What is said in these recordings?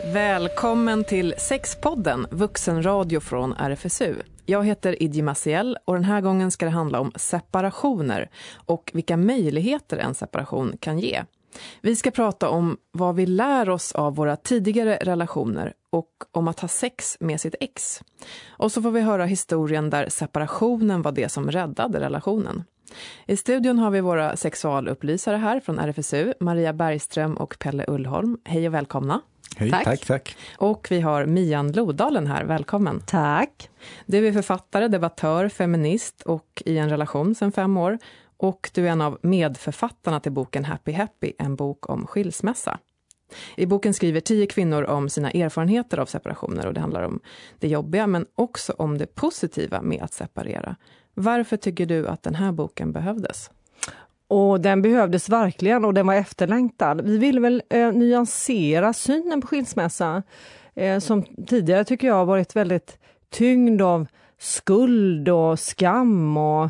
Välkommen till Sexpodden, vuxenradio från RFSU. Jag heter Idje Maciel och den här gången ska det handla om separationer och vilka möjligheter en separation kan ge. Vi ska prata om vad vi lär oss av våra tidigare relationer och om att ha sex med sitt ex. Och så får vi höra historien där separationen var det som räddade relationen. I studion har vi våra sexualupplysare här från RFSU, Maria Bergström och Pelle Ullholm. Hej och välkomna. Hej, tack. Och vi har Mian Lodalen här, välkommen. Tack. Du är författare, debattör, feminist och i en relation sedan 5 år. Och du är en av medförfattarna till boken Happy Happy, en bok om skilsmässa. I boken skriver 10 kvinnor om sina erfarenheter av separationer och det handlar om det jobbiga men också om det positiva med att separera. Varför tycker du att den här boken behövdes? Och den behövdes verkligen och den var efterlängtad. Vi ville väl nyansera synen på skilsmässa som tidigare tycker jag har varit väldigt tyngd av skuld och skam och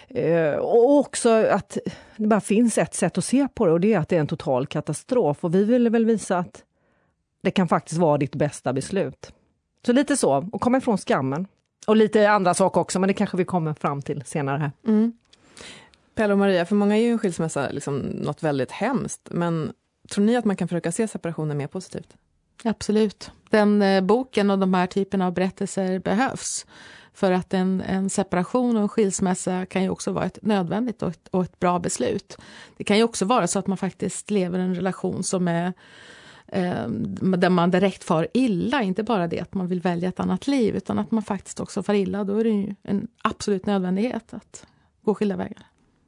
också att det bara finns ett sätt att se på det och det är att det är en total katastrof. Och vi ville väl visa att det kan faktiskt vara ditt bästa beslut. Så lite så, och komma ifrån skammen. Och lite andra saker också, men det kanske vi kommer fram till senare här. Mm. Pelle och Maria, för många är ju en skilsmässa liksom något väldigt hemskt. Men tror ni att man kan försöka se separationen mer positivt? Absolut. Den boken och de här typerna av berättelser behövs. För att en separation och en skilsmässa kan ju också vara ett nödvändigt och ett bra beslut. Det kan ju också vara så att man faktiskt lever en relation som är där man direkt far illa. Inte bara det att man vill välja ett annat liv utan att man faktiskt också far illa. Då är det ju en absolut nödvändighet att gå skilda vägar.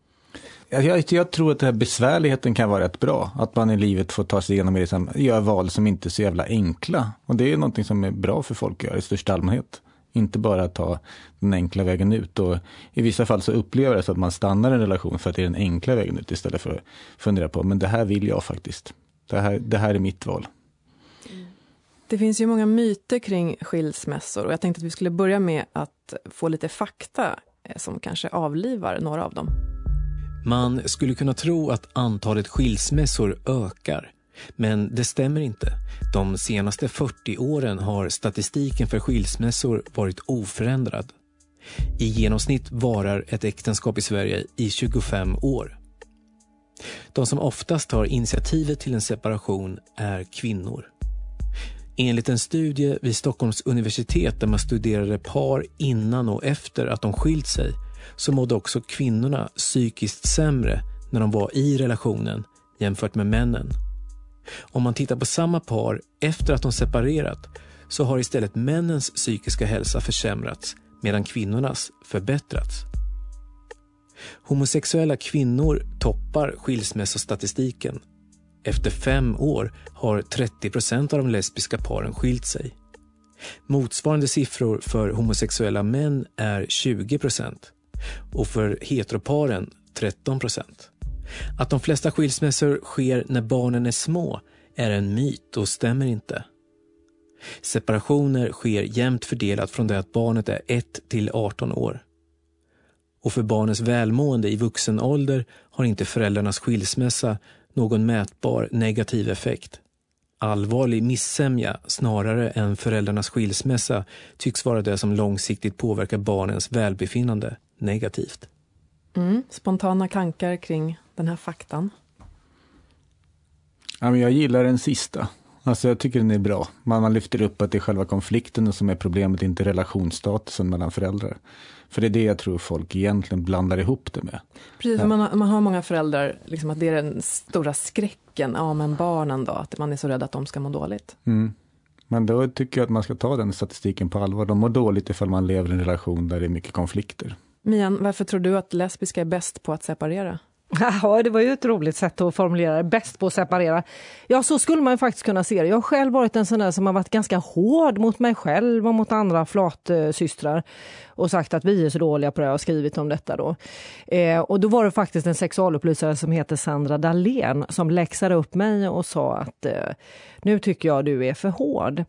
Jag tror att den här besvärligheten kan vara rätt bra. Att man i livet får ta sig igenom det, gör val som inte är så jävla enkla. Och det är någonting som är bra för folk att göra i största allmänhet. Inte bara ta den enkla vägen ut. Och i vissa fall så upplever det så att man stannar en relation för att det är den enkla vägen ut istället för att fundera på, men det här vill jag faktiskt. Det här är mitt val. Det finns ju många myter kring skilsmässor och jag tänkte att vi skulle börja med att få lite fakta som kanske avlivar några av dem. Man skulle kunna tro att antalet skilsmässor ökar. Men det stämmer inte. De senaste 40 åren har statistiken för skilsmässor varit oförändrad. I genomsnitt varar ett äktenskap i Sverige i 25 år. De som oftast tar initiativet till en separation är kvinnor. Enligt en studie vid Stockholms universitet där man studerade par innan och efter att de skilt sig så mådde också kvinnorna psykiskt sämre när de var i relationen jämfört med männen. Om man tittar på samma par efter att de separerat så har istället männens psykiska hälsa försämrats medan kvinnornas förbättrats. Homosexuella kvinnor toppar skilsmässostatistiken. Efter 5 år har 30% av de lesbiska paren skilt sig. Motsvarande siffror för homosexuella män är 20% och för heteroparen 13%. Att de flesta skilsmässor sker när barnen är små är en myt och stämmer inte. Separationer sker jämnt fördelat från det att barnet är 1 till 18 år. Och för barnens välmående i vuxen ålder har inte föräldrarnas skilsmässa någon mätbar negativ effekt. Allvarlig missämja snarare än föräldrarnas skilsmässa tycks vara det som långsiktigt påverkar barnens välbefinnande negativt. Spontana tankar kring den här faktan? Ja, men jag gillar den sista. Alltså jag tycker den är bra. Man lyfter upp att det är själva konflikten som är problemet, inte relationsstatusen mellan föräldrar. För det är det jag tror folk egentligen blandar ihop det med. Precis, man har många föräldrar, liksom att det är den stora skräcken. Ja, men barnen då, att man är så rädd att de ska må dåligt. Men då tycker jag att man ska ta den statistiken på allvar. De mår dåligt ifall man lever i en relation där det är mycket konflikter. Mian, varför tror du att lesbiska är bäst på att separera? Ja, det var ju ett roligt sätt att formulera det. Bäst på att separera. Ja, så skulle man ju faktiskt kunna se det. Jag har själv varit en sån där som har varit ganska hård mot mig själv och mot andra flatsystrar och sagt att vi är så dåliga på det och skrivit om detta då. Och då var det faktiskt en sexualupplysare som heter Sandra Dahlén som läxade upp mig och sa att nu tycker jag du är för hård.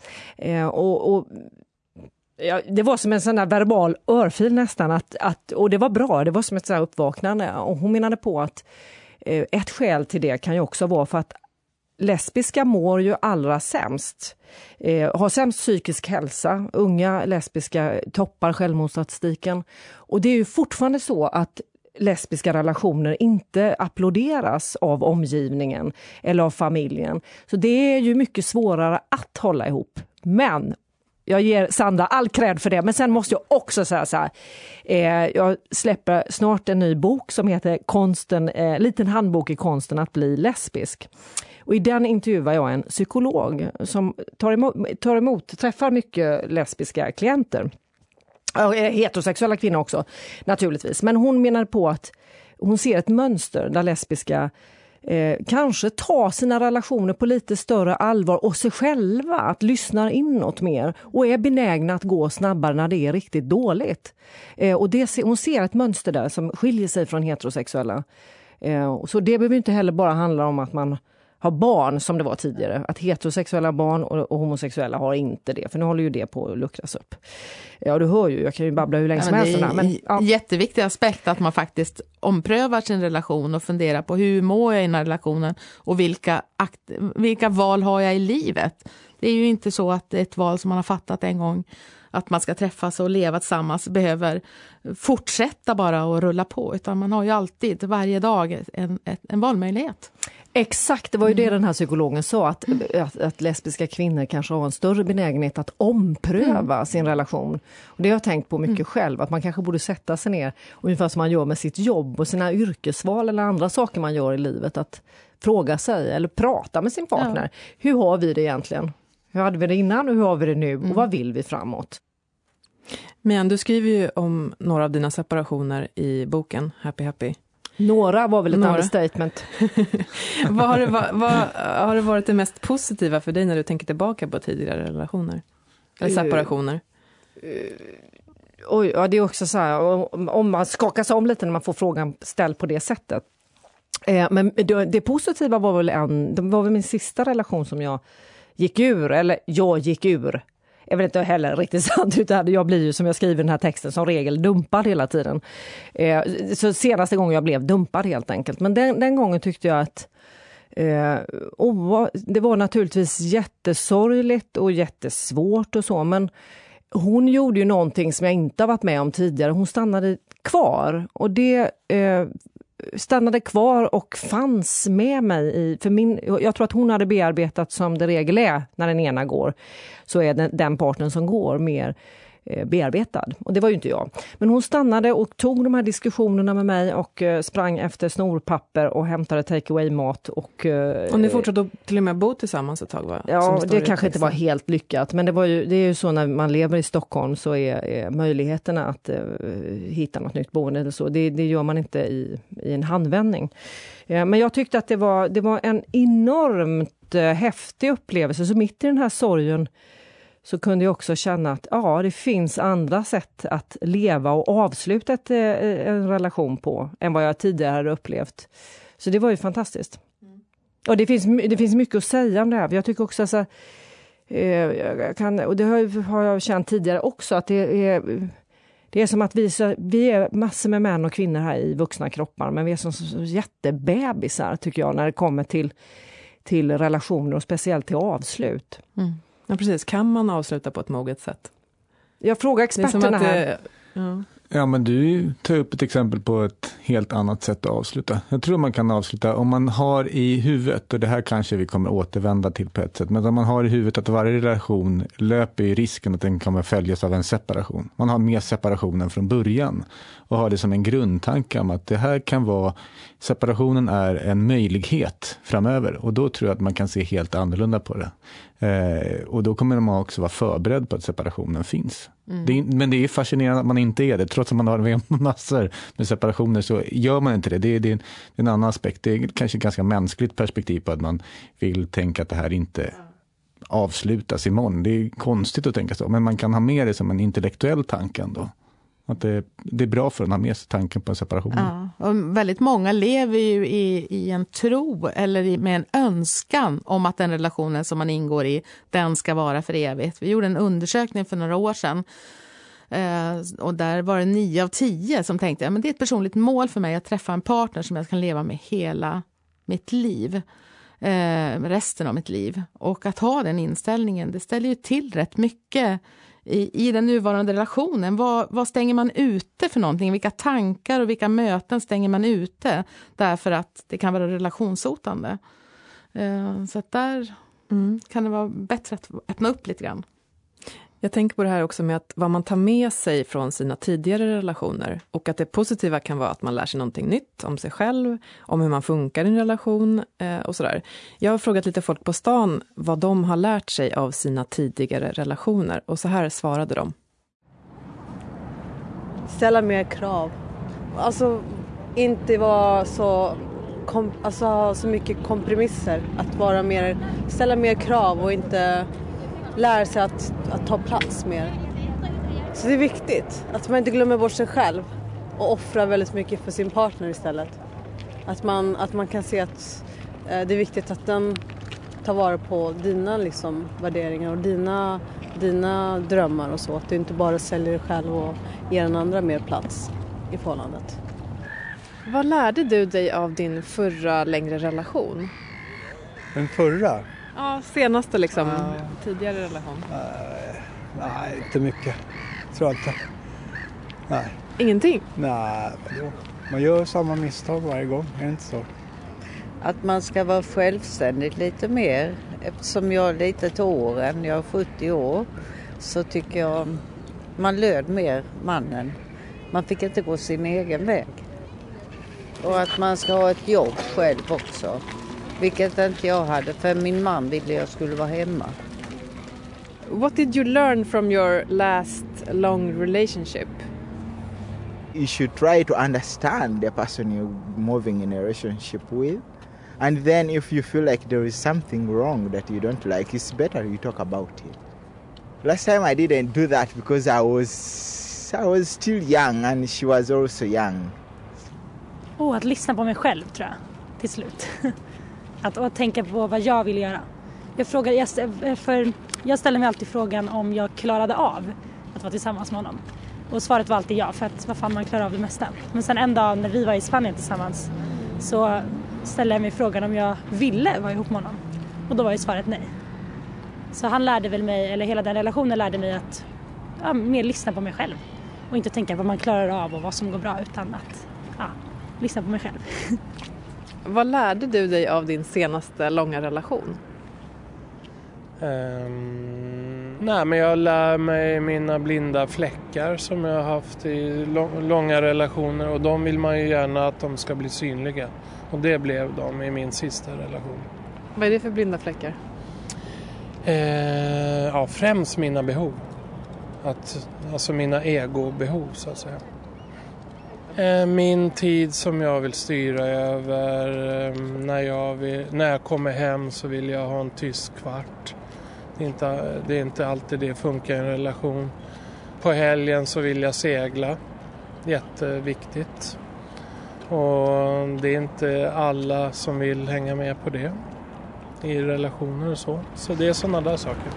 Ja, det var som en sån där verbal örfil nästan och det var bra, det var som ett så här uppvaknande och hon menade på att ett skäl till det kan ju också vara för att lesbiska mår ju allra sämst. Har sämst psykisk hälsa. Unga lesbiska toppar självmordsstatistiken. Och det är ju fortfarande så att lesbiska relationer inte applåderas av omgivningen eller av familjen. Så det är ju mycket svårare att hålla ihop. Men jag ger Sandra all cred för det. Men sen måste jag också säga så här. Jag släpper snart en ny bok som heter Liten handbok i konsten att bli lesbisk. Och i den intervjuar jag en psykolog som träffar mycket lesbiska klienter. Heterosexuella kvinnor också, naturligtvis. Men hon menar på att hon ser ett mönster där lesbiska kanske tar sina relationer på lite större allvar och sig själva, att lyssna inåt mer och är benägna att gå snabbare när det är riktigt dåligt. Och hon ser ett mönster där som skiljer sig från heterosexuella. Så det behöver inte heller bara handla om att man har barn som det var tidigare. Att heterosexuella barn och homosexuella har inte det. För nu håller ju det på att luckras upp. Ja, du hör ju, jag kan ju babbla hur länge som helst. Det är en jätteviktig aspekt att man faktiskt omprövar sin relation och funderar på hur mår jag i den här relationen och vilka val har jag i livet. Det är ju inte så att ett val som man har fattat en gång, att man ska träffas och leva tillsammans, behöver fortsätta bara och rulla på. Utan man har ju alltid, varje dag, en valmöjlighet. Exakt, det var ju det den här psykologen sa, att lesbiska kvinnor kanske har en större benägenhet att ompröva sin relation. Och det har jag tänkt på mycket själv, att man kanske borde sätta sig ner, ungefär som man gör med sitt jobb och sina yrkesval eller andra saker man gör i livet, att fråga sig eller prata med sin partner. Ja. Hur har vi det egentligen? Hur hade vi det innan och hur har vi det nu? Och vad vill vi framåt? Men du skriver ju om några av dina separationer i boken Happy Happy. Några var väl ett understatement. Vad har det varit det mest positiva för dig när du tänker tillbaka på tidigare relationer? Eller separationer? Oj, ja, det är också så här, om man skakar sig om lite när man får frågan ställd på det sättet. Men det positiva var väl min sista relation som jag gick ur. Jag vet inte heller riktigt sant, utan jag blir ju, som jag skriver i den här texten, som regel dumpad hela tiden. Så senaste gången jag blev dumpad helt enkelt. Men den gången tyckte jag att det var naturligtvis jättesorgligt och jättesvårt och så. Men hon gjorde ju någonting som jag inte har varit med om tidigare. Hon stannade kvar och det stannade kvar och fanns med mig jag tror att hon hade bearbetat, som det regel är när den ena går, så är den parten som går mer bearbetad. Och det var ju inte jag. Men hon stannade och tog de här diskussionerna med mig och sprang efter snorpapper och hämtade takeaway-mat. Och ni fortsatte till och med bo tillsammans ett tag, va? Ja, det kanske inte var helt lyckat. Men det är ju så när man lever i Stockholm, så är möjligheterna att hitta något nytt boende eller så. Det gör man inte i en handvändning. Men jag tyckte att det var en enormt häftig upplevelse. Så mitt i den här sorgen så kunde jag också känna att det finns andra sätt att leva och avsluta en relation på än vad jag tidigare hade upplevt. Så det var ju fantastiskt. Och det finns mycket att säga om det här. Jag tycker också att och det har jag känt tidigare också, att det är som att vi är massor med män och kvinnor här i vuxna kroppar, men vi är som jättebebisar, tycker jag, när det kommer till relationer och speciellt till avslut. Mm. Ja, precis. Kan man avsluta på ett moget sätt? Jag frågar experterna här. Ja, men du tar upp ett exempel på ett helt annat sätt att avsluta. Jag tror man kan avsluta om man har i huvudet, och det här kanske vi kommer återvända till på ett sätt, men om man har i huvudet att varje relation löper i risken att den kommer följas av en separation. Man har med separationen från början och har det som en grundtanke om att det här kan vara, separationen är en möjlighet framöver, och då tror jag att man kan se helt annorlunda på det. Och då kommer man också vara förberedd på att separationen finns. Men det är fascinerande att man inte är det. Trots att man har massor med separationer så gör man inte det. Det är en annan aspekt. Det är kanske ett ganska mänskligt perspektiv på att man vill tänka att det här inte avslutas imorgon. Det är konstigt att tänka så. Men man kan ha med det som en intellektuell tanke ändå. Att det är bra för att ha med sig tanken på en separation. Ja, och väldigt många lever ju i en tro eller med en önskan om att den relationen som man ingår i, den ska vara för evigt. Vi gjorde en undersökning för några år sedan och där var det 9 av 10 som tänkte men det är ett personligt mål för mig att träffa en partner som jag kan leva med hela mitt liv. resten av mitt liv. Och att ha den inställningen, det ställer ju till rätt mycket i den nuvarande relationen. Vad stänger man ute för någonting? Vilka tankar och vilka möten stänger man ute? Därför att det kan vara relationshotande. Så att där kan det vara bättre att öppna upp lite grann. Jag tänker på det här också med att vad man tar med sig från sina tidigare relationer och att det positiva kan vara att man lär sig någonting nytt om sig själv, om hur man funkar i en relation och sådär. Jag har frågat lite folk på stan vad de har lärt sig av sina tidigare relationer och så här svarade de. Ställa mer krav. Alltså inte vara så mycket kompromisser. Att vara mer, ställa mer krav och inte lära sig att ta plats mer. Så det är viktigt att man inte glömmer bort sig själv och offrar väldigt mycket för sin partner istället. Att man kan se att det är viktigt att den tar vara på dina liksom, värderingar och dina drömmar och så. Att du inte bara säljer dig själv och ger den andra mer plats i förhållandet. Vad lärde du dig av din förra längre relation? Den förra? Ja, senaste liksom, tidigare relation. Nej, inte mycket. Tror jag inte. Nej. Ingenting? Nej, man gör samma misstag varje gång, är det inte så? Att man ska vara självständig lite mer. Eftersom jag är lite till åren, jag är 70 år, så tycker jag man löd mer mannen. Man fick inte gå sin egen väg. Och att man ska ha ett jobb själv också. Vilket inte jag hade, för min man ville jag skulle vara hemma. What did you learn from your last long relationship? You should try to understand the person you're moving in a relationship with. And then if you feel like there is something wrong that you don't like, it's better you talk about it. Last time I didn't do that because I was still young and she was also young. Att lyssna på mig själv tror jag, till slut. Att tänka på vad jag vill göra. Jag ställer mig alltid frågan om jag klarade av att vara tillsammans med honom. Och svaret var alltid ja, för att vad fan man klarar av det mesta. Men sen en dag när vi var i Spanien tillsammans så ställde jag mig frågan om jag ville vara ihop med honom. Och då var ju svaret nej. Så han lärde väl mig, eller hela den relationen lärde mig att mer lyssna på mig själv. Och inte tänka vad man klarar av och vad som går bra, utan att lyssna på mig själv. Vad lärde du dig av din senaste långa relation? Nej, men jag lär mig mina blinda fläckar som jag har haft i långa relationer, och de vill man ju gärna att de ska bli synliga. Och det blev de i min sista relation. Vad är det för blinda fläckar? Främst mina behov. Alltså mina egobehov så att säga. Min tid som jag vill styra över. När jag kommer hem så vill jag ha en tyst kvart. Det är inte alltid det funkar i en relation. På helgen så vill jag segla. Jätteviktigt. Och det är inte alla som vill hänga med på det i relationer och så. Så det är sådana där saker.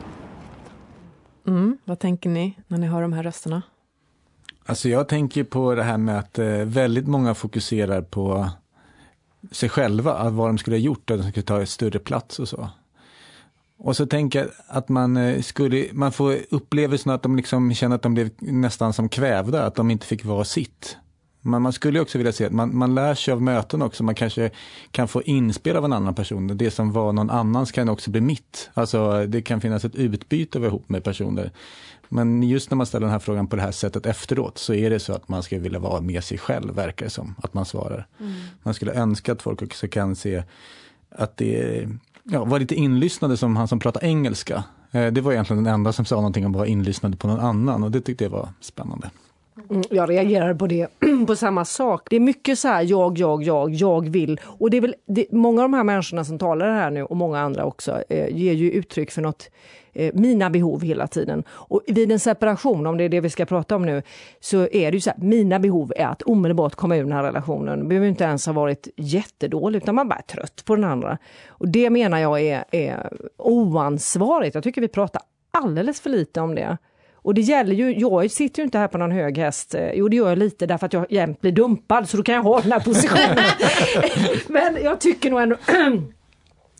Vad tänker ni när ni hör de här rösterna? Alltså jag tänker på det här med att väldigt många fokuserar på sig själva, vad de skulle ha gjort, att de skulle ta ett större plats och så. Och så tänker jag att man får upplevelsen att de liksom känner att de blev nästan som kvävda, att de inte fick vara sitt. Men man skulle också vilja se att man lär sig av möten också. Man kanske kan få inspel av en annan person. Det som var någon annans kan också bli mitt. Alltså det kan finnas ett utbyte ihop med personer. Men just när man ställer den här frågan på det här sättet efteråt så är det så att man ska vilja vara med sig själv, verkar det som. Att man svarar. Man skulle önska att folk också kan se att det var lite inlyssnade som han som pratar engelska. Det var egentligen den enda som sa någonting om att vara inlyssnade på någon annan. Och det tyckte jag var spännande. Jag reagerar på det på samma sak. Det är mycket så här jag vill. Och det är väl många av de här människorna som talar här nu och många andra också ger ju uttryck för något mina behov hela tiden. Och vid en separation, om det är det vi ska prata om nu, så är det ju så här, mina behov är att omedelbart komma ur den här relationen. Det behöver inte ens ha varit jättedåligt, utan man bara är trött på den andra. Och det menar jag är oansvarigt. Jag tycker vi pratar alldeles för lite om det. Och det gäller ju, jag sitter ju inte här på någon hög häst. Jo, det gör jag lite därför att jag jämt blir dumpad, så då kan jag ha den här positionen. Men jag tycker nog ändå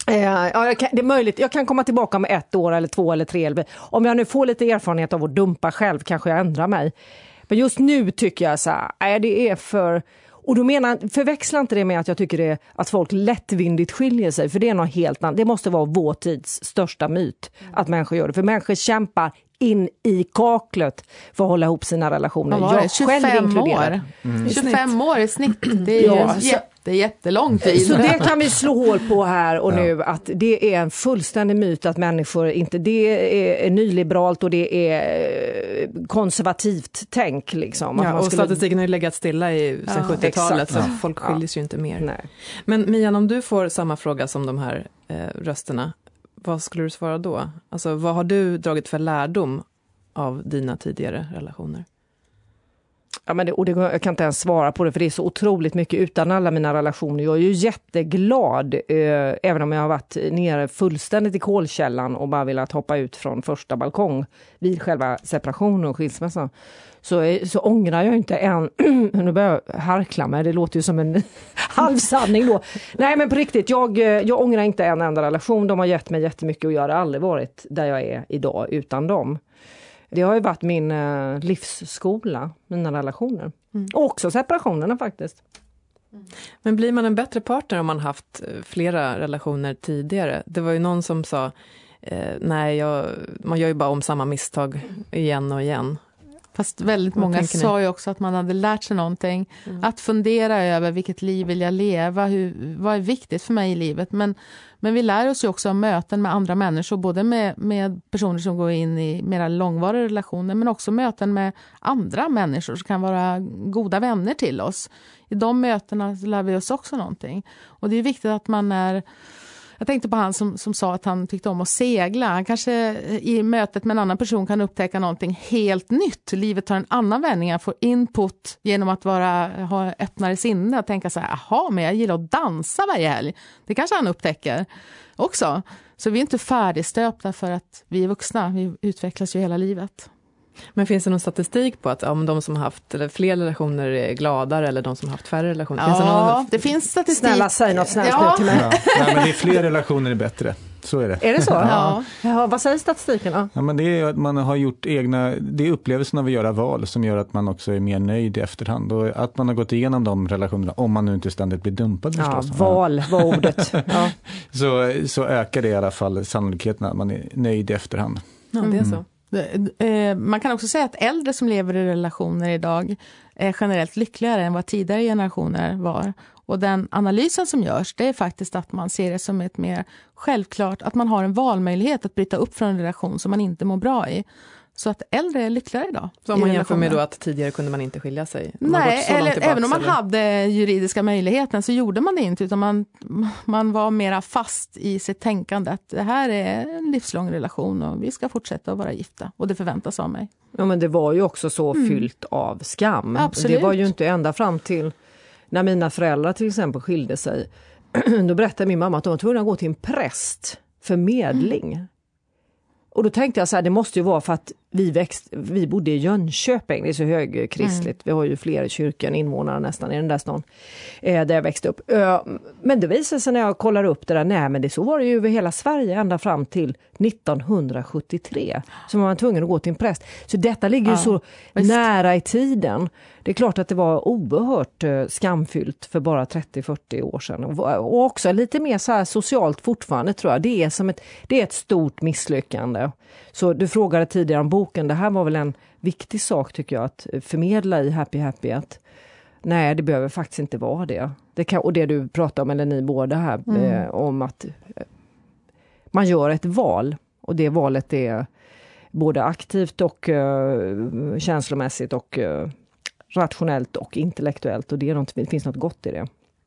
Ja, det är möjligt. Jag kan komma tillbaka med 1 år eller 2 eller 3. Om jag nu får lite erfarenhet av att dumpa själv kanske jag ändrar mig. Men just nu tycker jag så här, det är för... Och då förväxlar inte det med att jag tycker det att folk lättvindigt skiljer sig. För det är något helt annat. Det måste vara vår tids största myt att människor gör det. För människor kämpar in i kaklet för att hålla ihop sina relationer. Jag 25 år. 25 år i snitt. Det är ju jättelång tid. Så det kan vi slå hål på här och nu. Att det är en fullständig myt att människor inte... Det är nyliberalt och det är konservativt tänk. Liksom. Ja, och statistiken har ju legat stilla sedan 70-talet. Så folk skiljer sig ju inte mer. Nej. Men Mian, om du får samma fråga som de här rösterna, vad skulle du svara då? Alltså, vad har du dragit för lärdom av dina tidigare relationer? Ja, men jag kan inte ens svara på det, för det är så otroligt mycket utan alla mina relationer. Jag är ju jätteglad, även om jag har varit nere fullständigt i kolkällan och bara velat hoppa ut från första balkong vid själva separationen och skilsmässan. Så ångrar jag inte än. Nu börjar jag harkla mig, det låter ju som en halvsanning då. Nej, men på riktigt, jag ångrar inte en enda relation. De har gett mig jättemycket och jag har aldrig varit där jag är idag utan dem. Det har ju varit min livsskola, mina relationer. Och också separationerna faktiskt. Men blir man en bättre partner om man haft flera relationer tidigare? Det var ju någon som sa, man gör ju bara om samma misstag igen och igen. Fast väldigt många sa ju också att man hade lärt sig någonting. Att fundera över vilket liv vill jag leva, vad är viktigt för mig i livet. Men vi lär oss ju också av möten med andra människor, både med personer som går in i mera långvariga relationer, men också möten med andra människor som kan vara goda vänner till oss. I de mötena lär vi oss också någonting. Och det är viktigt att man är... Jag tänkte på han som sa att han tyckte om att segla. Han kanske i mötet med en annan person kan upptäcka någonting helt nytt. Livet tar en annan vändning. Han får input genom att ha öppnare sinne och tänka så här, men jag gillar att dansa varje helg. Det kanske han upptäcker också. Så vi är inte färdigstöpta för att vi är vuxna. Vi utvecklas ju hela livet. Men finns det någon statistik på att om de som har haft fler relationer är gladare eller de som har haft färre relationer? Ja, det finns statistik. Snälla, säg något snällt nu till mig. Nej, men det är fler relationer är bättre. Så är det. Är det så? Ja. Vad säger statistiken? Ja, men det är att man har gjort det är upplevelsen av att göra val som gör att man också är mer nöjd i efterhand. Och att man har gått igenom de relationerna, om man nu inte ständigt blir dumpad förstås. Val var ordet. Ja. Så ökar det i alla fall sannolikheten att man är nöjd i efterhand. Ja, det är så. Man kan också säga att äldre som lever i relationer idag är generellt lyckligare än vad tidigare generationer var. Och den analysen som görs, det är faktiskt att man ser det som ett mer självklart, att man har en valmöjlighet att bryta upp från en relation som man inte mår bra i. Så att äldre är lyckligare idag. Så om man jämför med då att tidigare kunde man inte skilja sig? Nej, även om man hade juridiska möjligheten så gjorde man det inte, utan man var mera fast i sitt tänkande att det här är en livslång relation och vi ska fortsätta att vara gifta och det förväntas av mig. Ja, men det var ju också så fyllt av skam. Absolut. Det var ju inte ända fram till när mina föräldrar till exempel skilde sig. Då berättade min mamma att de var tvungna att gå till en präst för medling. Och då tänkte jag så här, det måste ju vara för att vi bodde i Jönköping, det är så högkristligt. Vi har ju fler kyrkor än invånare nästan i den där stan där jag växte upp. Men det visade sig när jag kollar upp det där, men så var det ju över hela Sverige ända fram till 1973. Så man var tvungen att gå till en präst. Så detta ligger ju så nära i tiden. Det är klart att det var oerhört skamfyllt för bara 30-40 år sedan. Och också lite mer så här socialt fortfarande tror jag. Det är ett stort misslyckande. Så du frågade tidigare om boken. Det här var väl en viktig sak tycker jag att förmedla i Happy Happy. Att nej, det behöver faktiskt inte vara det. Och det du pratar om, eller ni båda här, om att man gör ett val. Och det valet är både aktivt och känslomässigt och rationellt och intellektuellt. Och det finns något gott i det.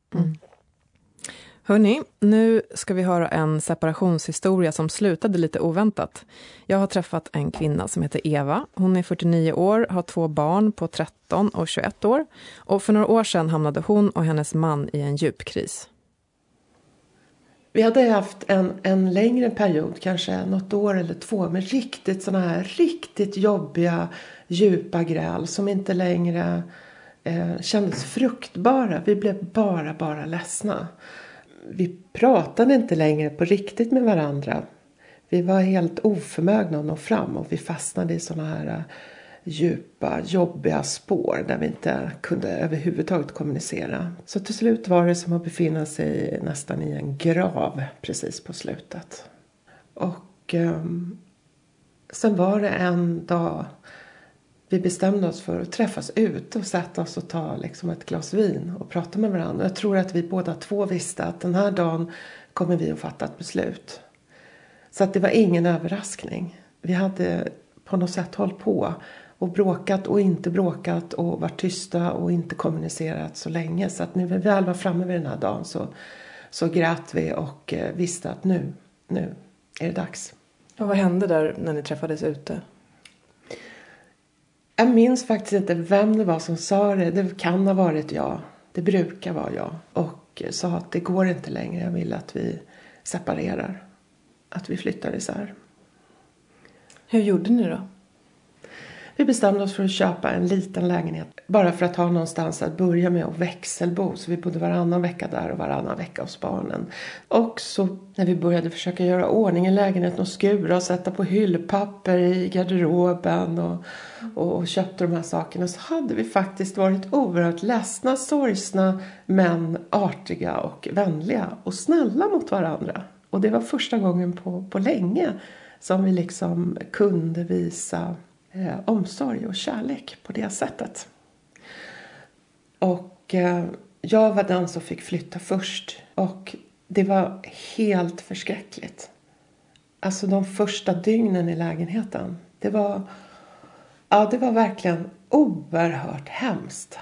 Hörrni, nu ska vi höra en separationshistoria som slutade lite oväntat. Jag har träffat en kvinna som heter Eva. Hon är 49 år, har 2 barn på 13 och 21 år. Och för några år sedan hamnade hon och hennes man i en djup kris. Vi hade haft en längre period, kanske något år eller 2, med riktigt jobbiga, djupa gräl som inte längre kändes fruktbara. Vi blev bara ledsna. vi pratade inte längre på riktigt med varandra. Vi var helt oförmögna att nå fram och vi fastnade i såna här djupa, jobbiga spår där vi inte kunde överhuvudtaget kommunicera. Så till slut var det som att befinna sig nästan i en grav precis på slutet. Och sen var det en dag vi bestämde oss för att träffas ute och sätta oss och ta liksom ett glas vin och prata med varandra. Jag tror att vi båda två visste att den här dagen kommer vi att fatta ett beslut. Så att det var ingen överraskning. Vi hade på något sätt hållit på och bråkat och inte bråkat och varit tysta och inte kommunicerat så länge. Så att när vi väl var framme vid den här dagen så grät vi och visste att nu är det dags. Och vad hände där när ni träffades ute? Jag minns faktiskt inte vem det var som sa det. Det kan ha varit jag. Det brukar vara jag. Och sa att det går inte längre. Jag vill att vi separerar. Att vi flyttar isär. Hur gjorde ni då? Vi bestämde oss för att köpa en liten lägenhet. Bara för att ha någonstans att börja med och växelbo. Så vi bodde varannan vecka där och varannan vecka hos barnen. Och så när vi började försöka göra ordning i lägenheten och skura och sätta på hyllpapper i garderoben och köpte de här sakerna. Så hade vi faktiskt varit oerhört ledsna, sorgsna men artiga och vänliga och snälla mot varandra. Och det var första gången på länge som vi liksom kunde visa omsorg och kärlek på det sättet. Och jag var den som fick flytta först. Och det var helt förskräckligt. Alltså de första dygnen i lägenheten. Det var verkligen oerhört hemskt.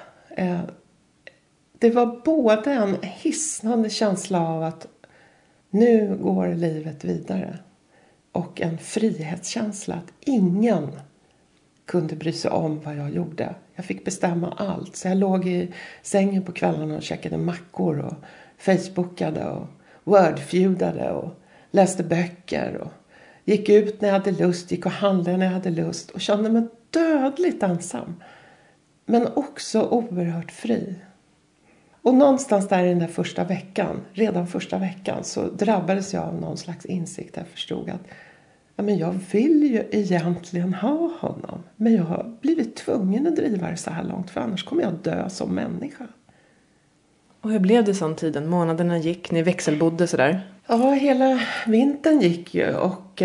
Det var både en hisnande känsla av att nu går livet vidare. Och en frihetskänsla att ingen kunde bry sig om vad jag gjorde. Jag fick bestämma allt. Så jag låg i sängen på kvällarna och käkade mackor och facebookade och wordfeudade och läste böcker och gick ut när jag hade lust, gick och handlade när jag hade lust och kände mig dödligt ensam. Men också oerhört fri. Och någonstans där i den där redan första veckan så drabbades jag av någon slags insikt. Jag förstod att men jag vill ju egentligen ha honom. Men jag har blivit tvungen att driva det så här långt. För annars kommer jag dö som människa. Och hur blev det sån tiden? Månaderna gick, ni växelbodde sådär? Ja, hela vintern gick ju. Och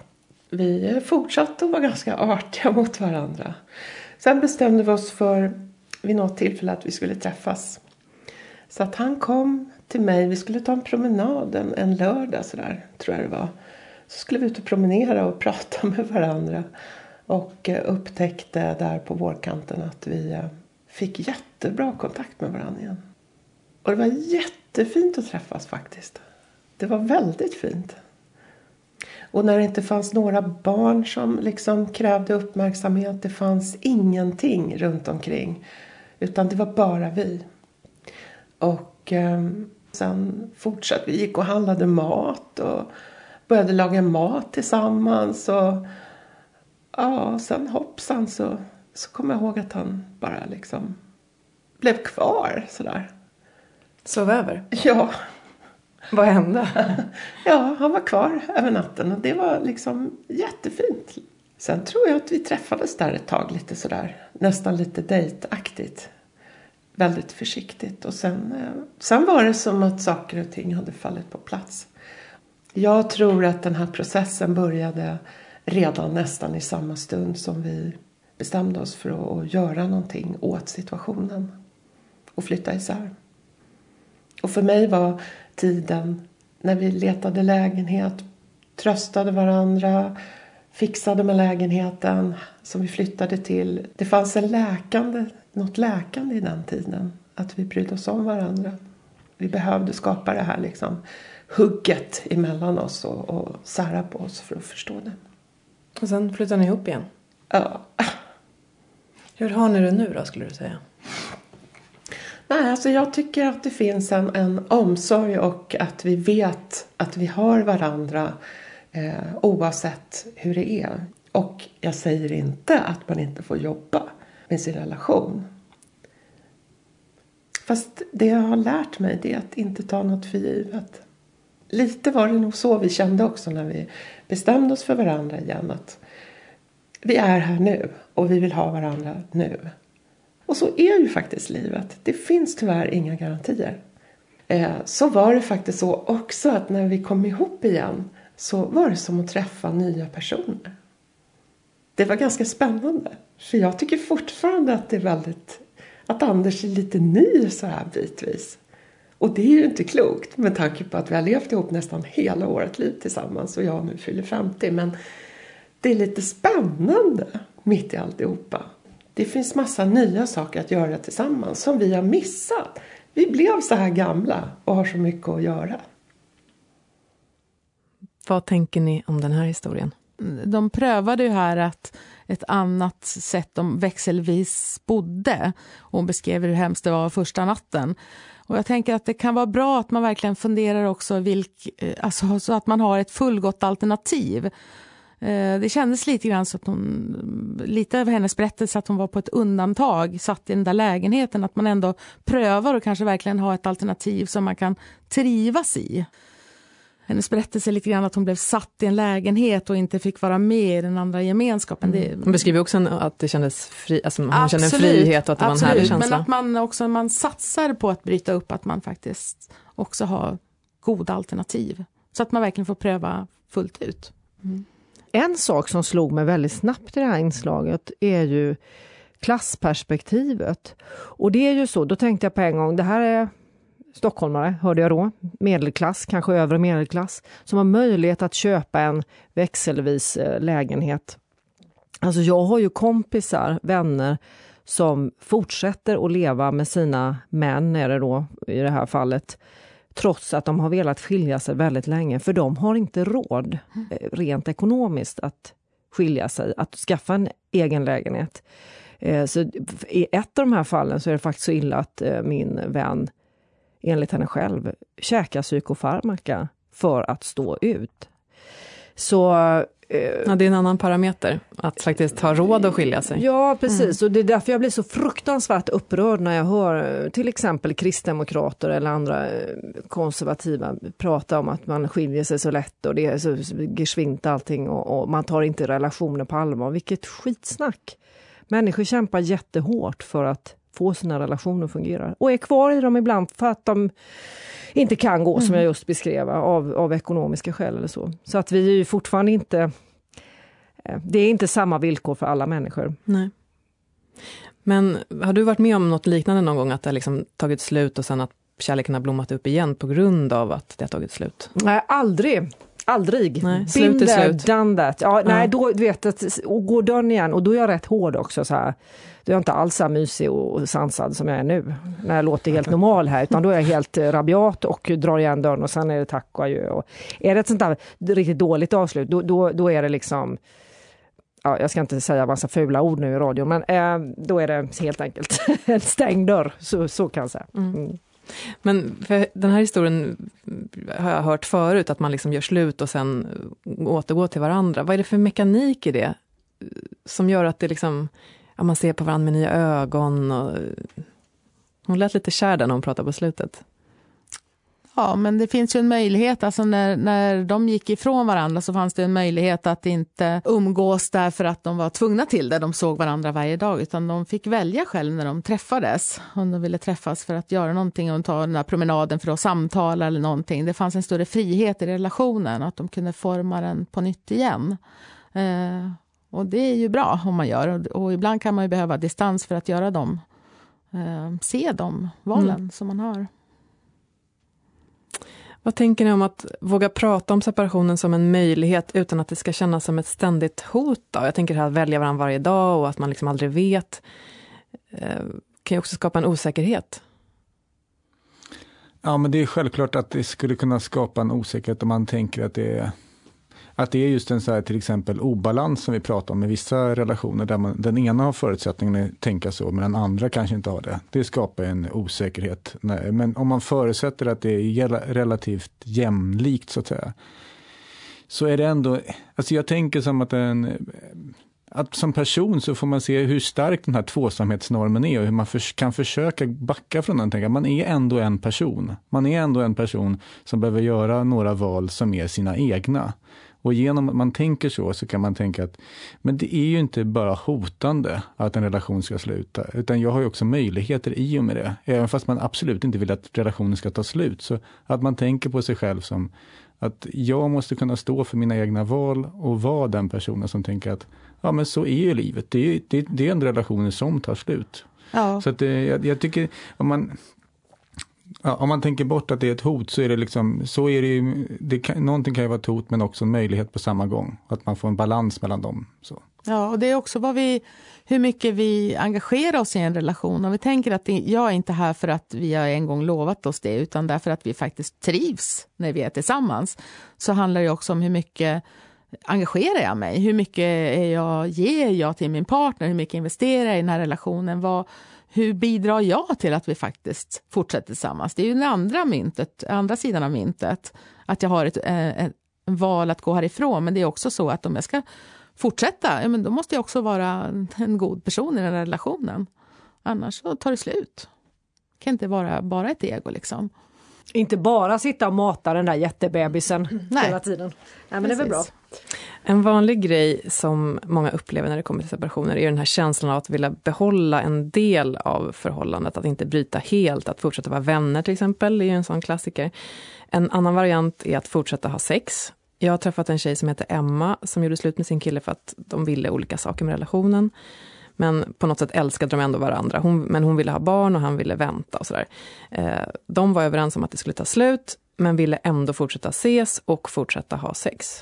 vi fortsatte att vara ganska artiga mot varandra. Sen bestämde vi oss för vid något tillfälle att vi skulle träffas. Så att han kom till mig. Vi skulle ta en promenad en lördag sådär, tror jag det var. Så skulle vi ut och promenera och prata med varandra. Och upptäckte där på vårkanten att vi fick jättebra kontakt med varandra igen. Och det var jättefint att träffas faktiskt. Det var väldigt fint. Och när det inte fanns några barn som liksom krävde uppmärksamhet. Det fanns ingenting runt omkring. Utan det var bara vi. Och sen fortsatte vi. Gick och handlade mat och började laga mat tillsammans. Och ja, sen hoppsan så kom jag ihåg att han bara liksom blev kvar sådär. Sov över? Ja. Vad hände? Ja, han var kvar över natten och det var liksom jättefint. Sen tror jag att vi träffades där ett tag lite sådär. Nästan lite dejtaktigt. Väldigt försiktigt. Och sen var det som att saker och ting hade fallit på plats. Jag tror att den här processen började redan nästan i samma stund som vi bestämde oss för att göra någonting åt situationen. Och flytta isär. Och för mig var tiden när vi letade lägenhet, tröstade varandra, fixade med lägenheten som vi flyttade till. Det fanns något läkande i den tiden. Att vi brydde oss om varandra. Vi behövde skapa det här liksom hugget emellan oss och sära på oss för att förstå det. Och sen flyttade ni ihop igen? Ja. Hur har ni det nu då, skulle du säga? Nej, alltså jag tycker att det finns en omsorg och att vi vet att vi har varandra oavsett hur det är. Och jag säger inte att man inte får jobba med sin relation. Fast det jag har lärt mig det är att inte ta något för givet. Lite var det nog så vi kände också när vi bestämde oss för varandra igen. Att vi är här nu och vi vill ha varandra nu. Och så är ju faktiskt livet. Det finns tyvärr inga garantier. Så var det faktiskt så också att när vi kom ihop igen så var det som att träffa nya personer. Det var ganska spännande. För jag tycker fortfarande att det är att Anders är lite ny så här bitvis. Och det är ju inte klokt med tanke på att vi har levt ihop nästan hela vårt liv tillsammans och jag nu fyller 50. Men det är lite spännande mitt i alltihopa. Det finns massa nya saker att göra tillsammans som vi har missat. Vi blev så här gamla och har så mycket att göra. Vad tänker ni om den här historien? De prövade ju här att ett annat sätt de växelvis bodde och beskrev hur hemskt det var första natten. Och jag tänker att det kan vara bra att man verkligen funderar också alltså, så att man har ett fullgott alternativ. Det kändes lite grann så att lite av hennes berättelse att hon var på ett undantag, satt i den där lägenheten, att man ändå prövar och kanske verkligen har ett alternativ som man kan trivas i. Hennes berättelse är lite grann att hon blev satt i en lägenhet och inte fick vara med i den andra gemenskapen. Hon beskriver också att det kändes alltså hon kände en frihet och att det var en härlig känsla. Men att man också man satsar på att bryta upp, att man faktiskt också har goda alternativ. Så att man verkligen får pröva fullt ut. Mm. En sak som slog mig väldigt snabbt i det här inslaget är ju klassperspektivet. Och det är ju så, då tänkte jag på en gång, det här är stockholmare, hörde jag då, medelklass, kanske övre medelklass, som har möjlighet att köpa en växelvis lägenhet. Alltså jag har ju kompisar, vänner som fortsätter att leva med sina män, är det då i det här fallet, trots att de har velat skilja sig väldigt länge, för de har inte råd rent ekonomiskt att skilja sig, att skaffa en egen lägenhet. Så i ett av de här fallen så är det faktiskt så illa att min vän, enligt henne själv, käkar psykofarmaka för att stå ut. Så ja, det är en annan parameter, att faktiskt ha råd att skilja sig. Ja, precis. Och det är därför jag blir så fruktansvärt upprörd när jag hör till exempel kristdemokrater eller andra konservativa prata om att man skiljer sig så lätt och det är så geschwint allting och man tar inte relationer på allvar. Vilket skitsnack. Människor kämpar jättehårt för att få sina relationer att fungera. Och är kvar i dem ibland för att de inte kan gå, som jag just beskrev, av ekonomiska skäl eller så. Så att vi är ju fortfarande inte... Det är inte samma villkor för alla människor. Nej. Men har du varit med om något liknande någon gång, att det har liksom tagit slut och sen att kärleken har blommat upp igen på grund av att det har tagit slut? Nej, aldrig. Nej, slut är slut. Done that. Ja, nej, då vet jag, och går dörren igen, och då är jag rätt hård också så här. Då är jag inte alls så mysig och sansad som jag är nu, när jag låter helt normal här, utan då är jag helt rabiat och drar igen dörren och sen är det tack och adjö. Och är det ett sånt där riktigt dåligt avslut, då är det liksom, ja, jag ska inte säga massa fula ord nu i radio, men då är det helt enkelt en stängd dörr, så kan jag säga. Men för den här historien har jag hört förut, att man liksom gör slut och sen återgår till varandra. Vad är det för mekanik i det som gör att det liksom, ja, man ser på varandra med nya ögon? Och hon lät lite kär där när hon pratade på slutet. Ja, men det finns ju en möjlighet, alltså när de gick ifrån varandra så fanns det en möjlighet att inte umgås därför att de var tvungna till det. De såg varandra varje dag, utan de fick välja själv när de träffades. Om de ville träffas för att göra någonting och ta den här promenaden för att samtala eller någonting. Det fanns en större frihet i relationen, att de kunde forma den på nytt igen. Och det är ju bra om man gör. Och ibland kan man ju behöva distans för att göra dem, se de valen som man har. Vad tänker ni om att våga prata om separationen som en möjlighet utan att det ska kännas som ett ständigt hot då? Jag tänker här att välja varandra varje dag och att man liksom aldrig vet. Kan ju också skapa en osäkerhet. Ja, men det är självklart att det skulle kunna skapa en osäkerhet om man tänker att det är just en så här, till exempel obalans som vi pratar om i vissa relationer där den ena har förutsättningen att tänka så men den andra kanske inte har det. Det skapar en osäkerhet. Men om man förutsätter att det är relativt jämlikt så att säga, så är det ändå, alltså jag tänker som att att som person så får man se hur stark den här tvåsamhetsnormen är och hur man kan försöka backa från den. Tänka, man är ändå en person. Man är ändå en person som behöver göra några val som är sina egna. Och genom att man tänker så kan man tänka att men det är ju inte bara hotande att en relation ska sluta, utan jag har ju också möjligheter i och med det. Även fast man absolut inte vill att relationen ska ta slut, så att man tänker på sig själv som att jag måste kunna stå för mina egna val och vara den personen som tänker att ja, men så är ju livet. Det är en relation som tar slut. Ja. Så att jag tycker om man tänker bort att det är ett hot, så är det liksom, så är det ju, någonting kan ju vara ett hot men också en möjlighet på samma gång. Att man får en balans mellan dem. Så. Ja, och det är också hur mycket vi engagerar oss i en relation. Om vi tänker att jag är inte här för att vi har en gång lovat oss det, utan därför att vi faktiskt trivs när vi är tillsammans, så handlar det också om hur mycket engagerar jag mig? Hur mycket ger jag till min partner? Hur mycket investerar jag i den här relationen? Hur bidrar jag till att vi faktiskt fortsätter tillsammans? Det är ju den andra sidan av myntet. Att jag har ett val att gå härifrån. Men det är också så att om jag ska fortsätta, men då måste jag också vara en god person i den här relationen. Annars så tar det slut. Det kan inte vara bara ett ego liksom. Inte bara sitta och mata den där jättebebisen hela tiden. Nej, men det är väl bra. En vanlig grej som många upplever när det kommer till separationer är den här känslan av att vilja behålla en del av förhållandet. Att inte bryta helt, att fortsätta vara vänner till exempel. Det är ju en sån klassiker. En annan variant är att fortsätta ha sex. Jag har träffat en tjej som heter Emma som gjorde slut med sin kille för att de ville olika saker med relationen. Men på något sätt älskade de ändå varandra. Men hon ville ha barn och han ville vänta och sådär. De var överens om att det skulle ta slut, men ville ändå fortsätta ses och fortsätta ha sex.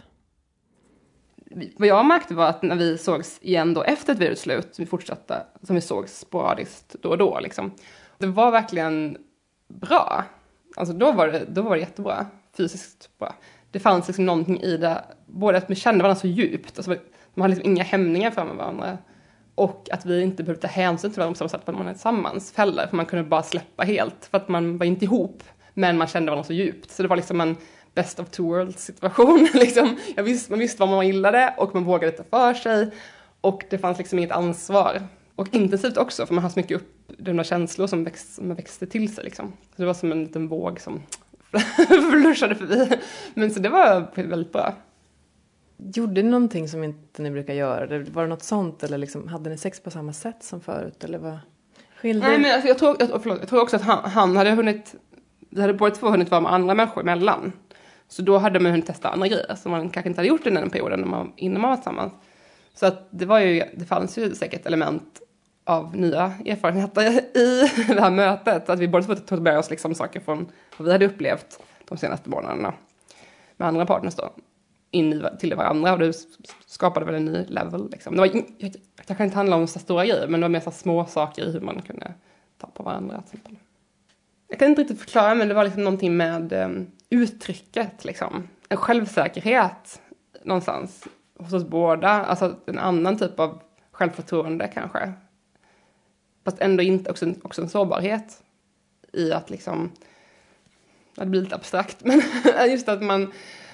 Vad jag märkte var att när vi sågs igen då efter ett virusslut, som vi sågs sporadiskt då och då liksom. Det var verkligen bra. Alltså då var det jättebra. Fysiskt bra. Det fanns liksom någonting i det, både att vi kände varandra så djupt. Alltså man hade liksom inga hämningar för varandra. Och att vi inte behövde ta hänsyn till varandra på samma sätt när man är tillsammans. För man kunde bara släppa helt. För att man var inte ihop, men man kände varandra så djupt. Så det var liksom en best of two worlds situation. Liksom. Man visste vad man gillade och man vågade ta för sig. Och det fanns liksom inget ansvar. Och intensivt också, för man har så mycket uppdrivna känslor som växte till sig. Liksom. Så det var som en liten våg som flushade förbi. Men så det var väldigt bra. Gjorde ni någonting som inte ni brukar göra? Var det något sånt? Eller liksom, hade ni sex på samma sätt som förut? Eller vad skilde? Nej, men alltså, jag tror också att han hade hunnit... Vi hade båda två hunnit vara med andra människor emellan. Så då hade man hunnit testa andra grejer som man kanske inte hade gjort i den perioden innan man var tillsammans. Så att det fanns ju säkert element av nya erfarenheter i det här mötet. Att vi båda tog med oss liksom saker från vad vi hade upplevt de senaste månaderna med andra partners då. Till varandra, och det skapade väl en ny level. Liksom. Det kan inte handla om så stora grejer, men det var mer så små saker i hur man kunde ta på varandra. Jag kan inte riktigt förklara, men det var liksom någonting med uttrycket. Liksom. En självsäkerhet någonstans hos oss båda. Alltså en annan typ av självförtroende kanske. Fast ändå inte också en sårbarhet i att liksom... Det blir lite abstrakt, men just att man...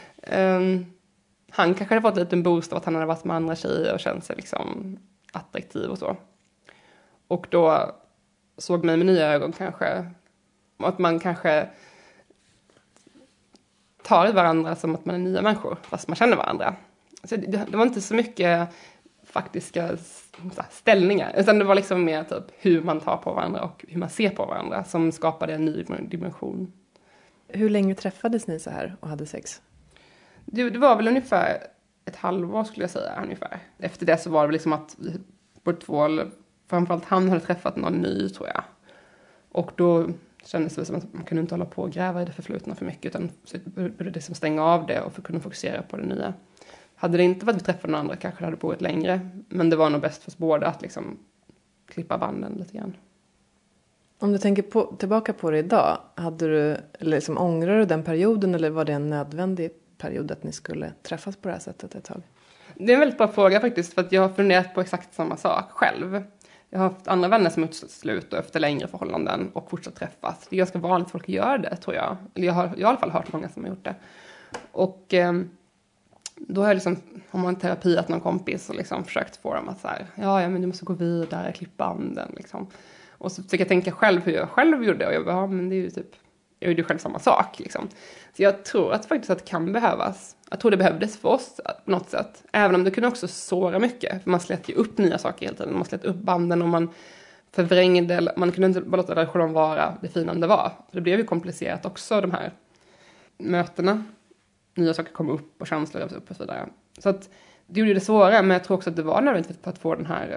Han kanske hade fått en liten boost av att han hade varit med andra tjejer och känt sig liksom attraktiv och så. Och då såg mig med nya ögon kanske. Att man kanske tar i varandra som att man är nya människor fast man känner varandra. Så det var inte så mycket faktiska ställningar, utan det var liksom mer typ hur man tar på varandra och hur man ser på varandra som skapade en ny dimension. Hur länge träffades ni så här och hade sex? Det var väl ungefär ett halvår skulle jag säga ungefär. Efter det så var det liksom att på två, framförallt han hade träffat någon ny tror jag. Och då kändes det som att man kunde inte hålla på och gräva i det förflutna för mycket, utan borde liksom stänga av det och kunna fokusera på det nya. Hade det inte varit att vi träffade någon andra kanske det hade pågått längre, men det var nog bäst för oss båda att liksom klippa banden lite grann. Om du tänker tillbaka på det idag, liksom, ångrar du den perioden eller var det en nödvändig period att ni skulle träffas på det här sättet ett tag? Det är en väldigt bra fråga faktiskt, för att jag har funderat på exakt samma sak själv. Jag har haft andra vänner som gjort slut efter längre förhållanden och fortsatt träffas. Det är ganska vanligt att folk gör det, tror jag. Eller jag har i alla fall hört många som har gjort det. Och Då har jag liksom, om man terapiat någon kompis och liksom försökt få dem att så här, ja men du måste gå vidare, klippa banden liksom. Och så försöker jag tänka själv hur jag själv gjorde, och jag bara, ja men det är ju typ, jag gjorde ju själv samma sak liksom. Så jag tror att faktiskt att det kan behövas. Jag tror det behövdes för oss på något sätt. Även om det kunde också såra mycket. För man slet ju upp nya saker hela tiden. Man slet upp banden och man förvrängde. Man kunde inte bara låta relationen vara det fina det var. För det blev ju komplicerat också, de här mötena. Nya saker kom upp och känslor revs upp och så vidare. Så att det gjorde det svårare. Men jag tror också att det var nödvändigt för att få den här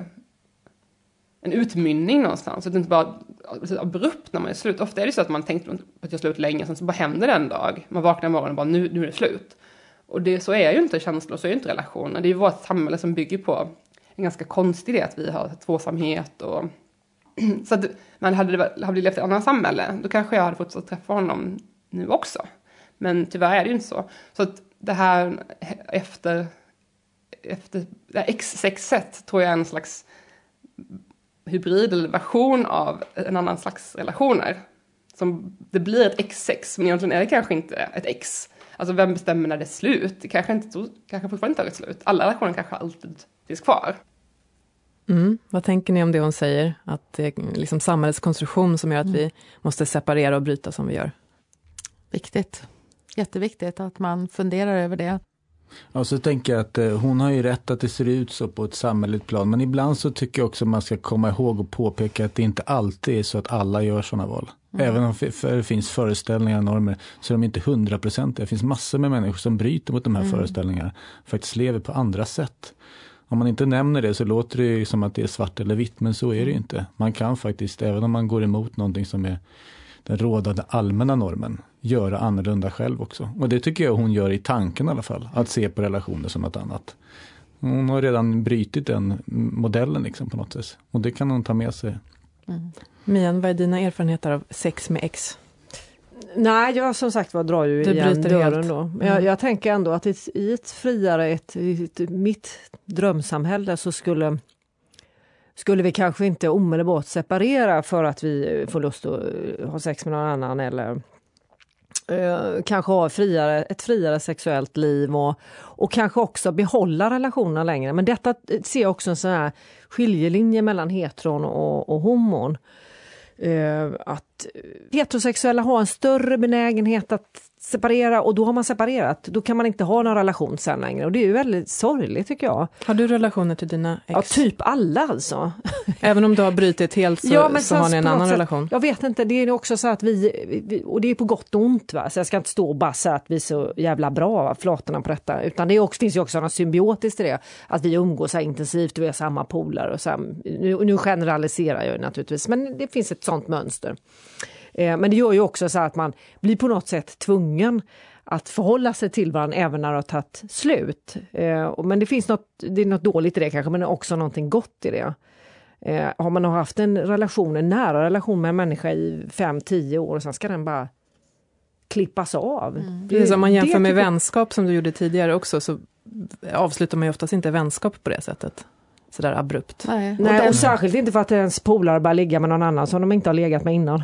en utmynning någonstans. Så att det inte bara abrupt när man är slut. Ofta är det så att man tänkt att jag slut länge, sen så bara händer det en dag. Man vaknar imorgon och bara nu är det slut. Och så är ju inte känslor, så är ju inte relationer. Det är ju vårt samhälle som bygger på en ganska konstig idé att vi har tvåsamhet. Och så att man hade levt i ett annat samhälle, då kanske jag hade fortsatt träffa honom nu också. Men tyvärr är det ju inte så. Så att det här efter det här X6-et tror jag är en slags hybrid eller version av en annan slags relationer. Som det blir ett X6, men egentligen är det kanske inte ett X. Alltså vem bestämmer när det är slut? Det kanske fortfarande inte är ett slut. Alla relationer kanske alltid finns kvar. Vad tänker ni om det hon säger? Att det är liksom samhällets konstruktion som gör att vi måste separera och bryta som vi gör. Viktigt. Jätteviktigt att man funderar över det. Ja, så tänker jag att hon har ju rätt att det ser ut så på ett samhälleligt plan. Men ibland så tycker jag också att man ska komma ihåg och påpeka att det inte alltid är så att alla gör sådana val. Även om det finns föreställningar och normer så är de inte 100%. Det finns massor med människor som bryter mot de här föreställningarna. Faktiskt lever på andra sätt. Om man inte nämner det så låter det ju som att det är svart eller vitt, men så är det ju inte. Man kan faktiskt, även om man går emot någonting som är den rådande allmänna normen, göra annorlunda själv också. Och det tycker jag hon gör i tanken i alla fall. Att se på relationer som något annat. Hon har redan brytit den modellen liksom på något sätt. Och det kan hon ta med sig. Mian, vad är dina erfarenheter av sex med ex? Nej, jag som sagt drar ju igen dörren då. Men jag tänker ändå att i ett friare, mitt drömsamhälle så skulle vi kanske inte omedelbart separera för att vi får lust att ha sex med någon annan eller kanske ha ett friare sexuellt liv och kanske också behålla relationerna längre. Men detta ser jag också en sån här skiljelinje mellan heteron och homon. Att heterosexuella har en större benägenhet att separera, och då har man separerat. Då kan man inte ha någon relation sen längre, och det är ju väldigt sorgligt tycker jag. Har du relationer till dina ex? Ja, typ alla alltså. Även om du har brutit helt så har ni en annan relation? Jag vet inte, det är också så att vi och det är på gott och ont va, så jag ska inte stå och bara säga att vi är så jävla bra flatorna på detta, utan det finns ju också något symbiotiskt i det, att vi umgås så intensivt och vi har samma polare och så. Nu generaliserar jag naturligtvis, men det finns ett sånt mönster. Men det gör ju också så att man blir på något sätt tvungen att förhålla sig till varandra även när det har tagit slut. Men det är något dåligt i det kanske, men också någonting gott i det. Har man haft en nära relation med en människa i 5-10 år och sen ska den bara klippas av. Precis, om man jämför med vänskap som du gjorde tidigare också, så avslutar man ju oftast inte vänskap på det sättet. Sådär abrupt. Nej, och särskilt inte för att ens polare bara ligga med någon annan som de inte har legat med innan.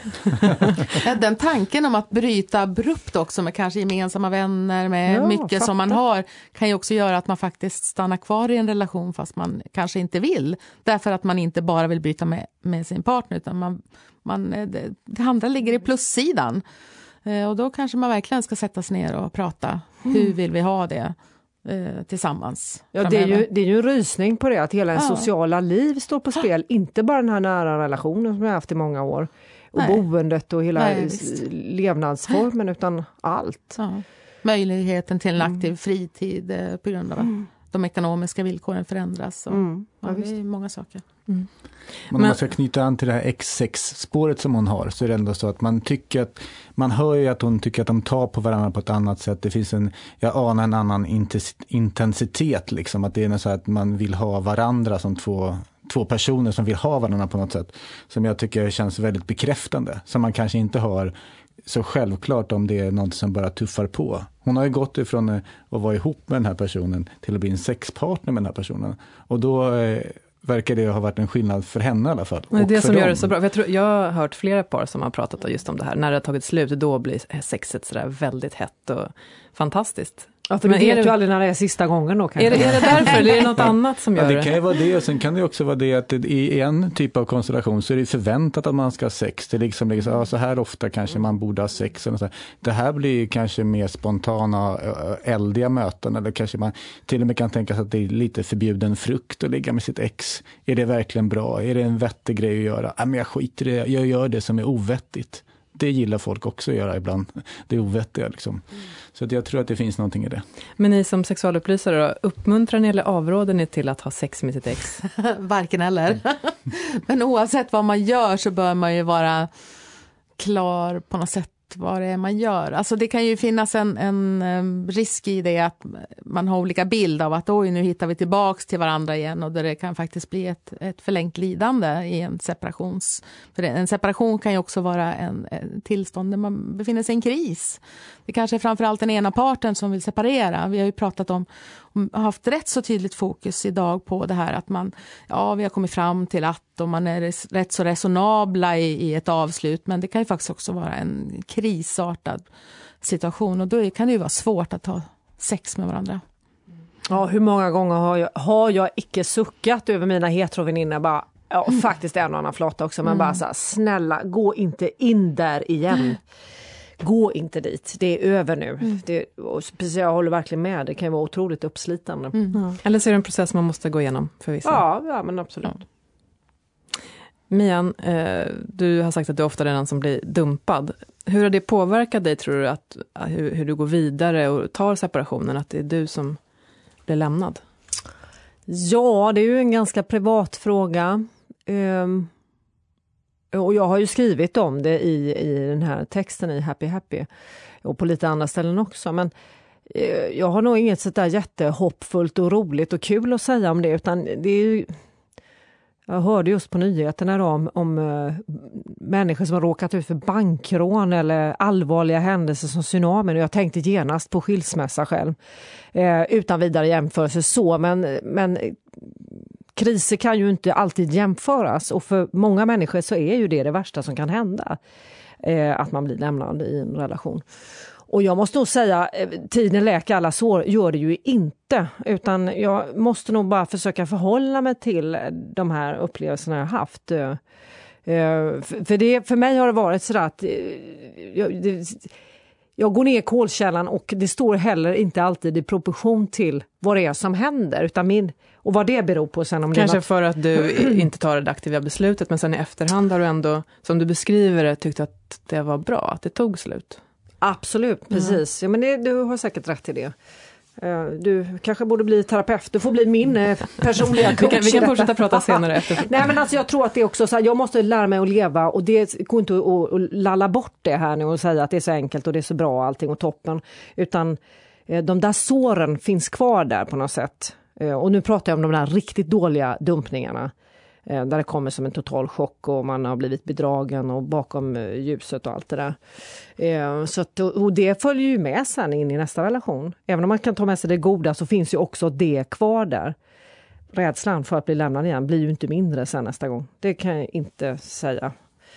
Den tanken om att bryta abrupt också med kanske gemensamma vänner, med mycket som man har, kan ju också göra att man faktiskt stannar kvar i en relation fast man kanske inte vill. Därför att man inte bara vill bryta med sin partner, utan det andra ligger i plussidan. Och då kanske man verkligen ska sätta sig ner och prata. Hur vill vi ha det tillsammans? Ja, det är ju en rysning på det, att hela ens sociala liv står på spel. Inte bara den här nära relationen som jag har haft i många år. Och boendet och hela levnadsformen, utan allt. Ja. Möjligheten till en aktiv fritid på grund av de ekonomiska villkoren förändras. Och, det är många saker. Men om man ska knyta an till det här X6-spåret som hon har, så är det ändå så att man hör ju att hon tycker att de tar på varandra på ett annat sätt. Det finns jag anar en annan intensitet liksom, att det är så att man vill ha varandra som två personer som vill ha varandra på något sätt, som jag tycker känns väldigt bekräftande, som man kanske inte har så självklart om det är något som bara tuffar på. Hon har ju gått ifrån att vara ihop med den här personen till att bli en sexpartner med den här personen, och då verkar det ha varit en skillnad för henne i alla fall. Det är det som gör det så bra. Jag har hört flera par som har pratat just om det här. När det har tagit slut, då blir sexet sådär väldigt hett och fantastiskt. Ja, för du vet ju aldrig när det är sista gången då. Är det därför eller är det något annat som gör det? Kan ju vara det, och sen kan det också vara det att i en typ av konstellation så är det förväntat att man ska ha sex. Det är liksom så här ofta kanske man borde ha sex. Och så. Det här blir kanske mer spontana, eldiga möten, eller kanske man till och med kan tänka sig att det är lite förbjuden frukt att ligga med sitt ex. Är det verkligen bra? Är det en vettig grej att göra? Men jag skiter i det, jag gör det som är ovettigt. Det gillar folk också att göra ibland. Det är ovettiga liksom. Så att jag tror att det finns någonting i det. Men ni som sexualupplysare då, uppmuntrar ni eller avråder ni till att ha sex med sitt ex? Varken eller. Men oavsett vad man gör så bör man ju vara klar på något sätt vad det är man gör. Alltså det kan ju finnas en risk i det att man har olika bild av att nu hittar vi tillbaks till varandra igen, och där det kan faktiskt bli ett förlängt lidande i en separation. För en separation kan ju också vara en tillstånd där man befinner sig i en kris. Det kanske är framförallt den ena parten som vill separera. Vi har ju pratat om haft rätt så tydligt fokus idag på det här att vi har kommit fram till att man är rätt så resonabla i ett avslut, men det kan ju faktiskt också vara en krisartad situation, och då kan det ju vara svårt att ha sex med varandra. Ja, hur många gånger har jag icke suckat över mina heteroväninnor bara, faktiskt en och annan flata också, men bara så här, snälla, gå inte in där igen. Gå inte dit, det är över nu. Precis, jag håller verkligen med, det kan ju vara otroligt uppslitande. Eller så är det en process man måste gå igenom för vissa. Ja, men absolut. Ja. Mian, du har sagt att du ofta är den som blir dumpad. Hur har det påverkat dig, tror du, att hur du går vidare och tar separationen, att det är du som blir lämnad? Ja, det är ju en ganska privat fråga. Och jag har ju skrivit om det i den här texten i Happy Happy och på lite andra ställen också, men jag har nog inget sådär jättehoppfullt och roligt och kul att säga om det, utan det är ju, jag hörde just på nyheterna då om människor som har råkat ut för bankrån eller allvarliga händelser som tsunamin, och jag tänkte genast på skilsmässa själv, utan vidare jämförelse så, men kriser kan ju inte alltid jämföras, och för många människor så är ju det värsta som kan hända, att man blir lämnad i en relation. Och jag måste nog säga, tiden läker alla sår, gör det ju inte, utan jag måste nog bara försöka förhålla mig till de här upplevelserna jag haft. För mig har det varit så att jag går ner i kolkällan, och det står heller inte alltid i proportion till vad det är som händer, utan och vad det beror på sen. Om kanske för att du inte tar det aktiva beslutet, men sen i efterhand har du ändå, som du beskriver det, tyckt att det var bra, att det tog slut. Absolut, precis. Ja, men du har säkert rätt i det. Du kanske borde bli terapeut. Du får bli min personliga coach. Vi kan fortsätta prata senare efter. Nej, men alltså jag tror att det är också så här, jag måste lära mig att leva, och det går inte att lalla bort det här nu och säga att det är så enkelt och det är så bra allting och toppen, utan de där såren finns kvar där på något sätt. Och nu pratar jag om de där riktigt dåliga dumpningarna, där det kommer som en total chock och man har blivit bedragen och bakom ljuset och allt det där. Så att, och det följer ju med sen in i nästa relation. Även om man kan ta med sig det goda, så finns ju också det kvar där. Rädslan för att bli lämnad igen blir ju inte mindre sen nästa gång. Det kan jag inte säga.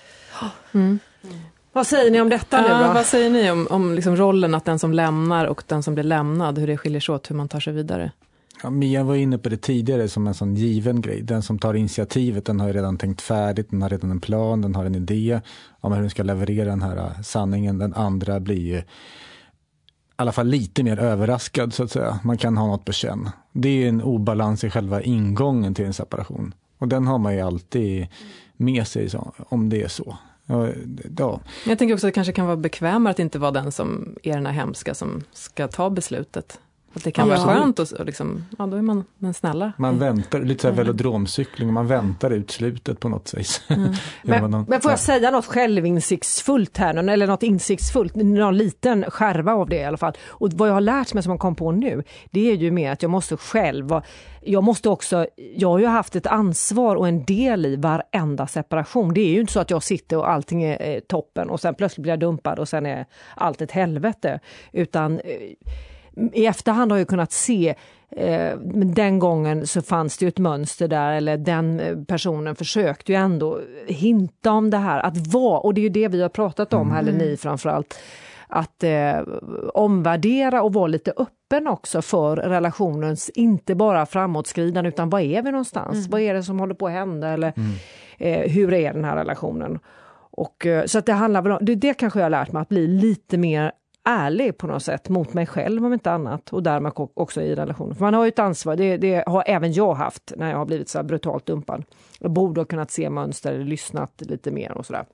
Vad säger ni om detta nu då? Vad säger ni om liksom rollen att den som lämnar och den som blir lämnad, hur det skiljer sig åt, hur man tar sig vidare? Ja, Mia var inne på det tidigare som en sån given grej. Den som tar initiativet, den har ju redan tänkt färdigt, den har redan en plan, den har en idé om hur den ska leverera den här sanningen. Den andra blir ju i alla fall lite mer överraskad, så att säga. Man kan ha något på känn. Det är en obalans i själva ingången till en separation. Och den har man ju alltid med sig om det är så. Ja. Jag tänker också att det kanske kan vara bekvämare att inte vara den som är den här hemska som ska ta beslutet. Att det kan vara skönt och liksom, då är man den snälla. Man väntar, lite så här velodromcykling, man väntar ut slutet på något sätt. Men får jag säga något självinsiktsfullt här nu, eller något insiktsfullt, någon liten skärva av det i alla fall. Och vad jag har lärt mig som man kom på nu, det är ju med att jag måste själv, jag har ju haft ett ansvar och en del i varenda separation. Det är ju inte så att jag sitter och allting är toppen och sen plötsligt blir jag dumpad och sen är allt ett helvete, utan i efterhand har jag kunnat se, men den gången så fanns det ju ett mönster där, eller den personen försökte ju ändå hinta om det här, att vara, och det är ju det vi har pratat om här, eller ni framförallt, att omvärdera och vara lite öppen också för relationens, inte bara framåtskridande, utan vad är vi någonstans? Vad är det som håller på att hända? Eller hur är den här relationen? Och, så att det handlar väl om, det kanske jag har lärt mig, att bli lite mer ärlig på något sätt mot mig själv om inte annat, och därmed också i relationen. För man har ju ett ansvar, det har även jag haft när jag har blivit så här brutalt dumpad. Jag borde ha kunnat se mönster eller lyssnat lite mer och sådär.